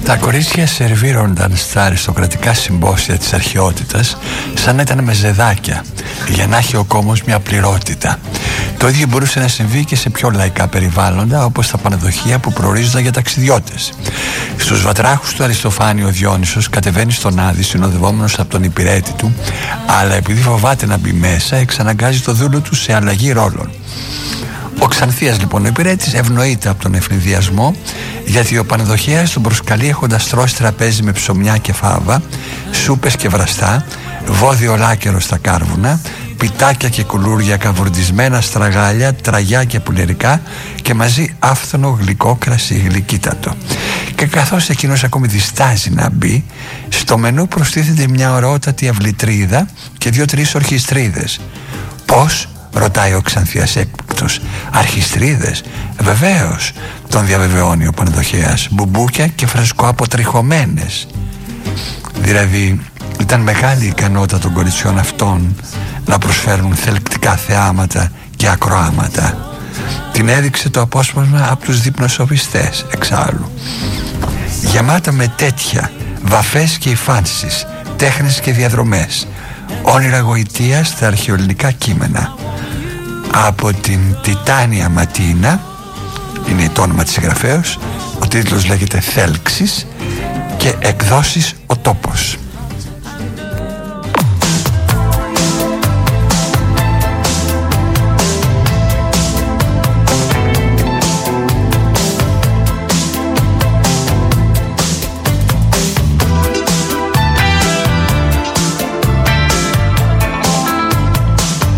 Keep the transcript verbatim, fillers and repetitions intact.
Τα κορίτσια σερβίρονταν στα αριστοκρατικά συμπόσια της αρχαιότητας σαν να ήταν μεζεδάκια, για να έχει ο κόμος μια πληρότητα. Το ίδιο μπορούσε να συμβεί και σε πιο λαϊκά περιβάλλοντα, όπως τα πανεδοχεία που προορίζονταν για ταξιδιώτες. Στους βατράχους του Αριστοφάνη ο Διόνυσος κατεβαίνει στον Άδη συνοδευόμενος από τον υπηρέτη του, αλλά επειδή φοβάται να μπει μέσα, εξαναγκάζει το δούλο του σε αλλαγή ρόλων. Ο Ξανθίας λοιπόν ο υπηρέτης ευνοείται από τον ευνηδιασμό, γιατί ο πανεδοχέας τον προσκαλεί έχοντας τρώσει τραπέζι με ψωμιά και φάβα, σούπες και βραστά, βόδιο λάκερο στα κάρβουνα, πιτάκια και κουλούρια καβουρντισμένα στραγάλια, τραγιά και πουλερικά και μαζί άφθονο γλυκό κρασί γλυκύτατο. Και καθώς εκείνος ακόμη διστάζει να μπει, στο μενού προστίθεται μια ωραιότατη αυλητρίδα και δύο-τρεις ορχιστρίδες. «Πώς?» ρωτάει ο Ξανθίας έκπληκτος. «Αρχιστρίδες?» «Βεβαίως», τον διαβεβαιώνει ο πανεδοχέας, «μπουμπούκια και φρεσκοαποτριχωμένες». Δηλαδή ήταν μεγάλη η ικανότητα των κοριτσιών αυτών να προσφέρουν θελκτικά θεάματα και ακροάματα. Την έδειξε το απόσπασμα από τους δείπνοσοφιστές εξάλλου, γεμάτα με τέτοια βαφές και υφάνσεις, τέχνες και διαδρομές, όνειρα γοητείας στα αρχαιοελληνικά κείμενα. Από την Τιτάνια Ματίνα είναι το όνομα της συγγραφέως, ο τίτλος λέγεται «Θέλξης» και εκδόσεις «Ο Τόπος».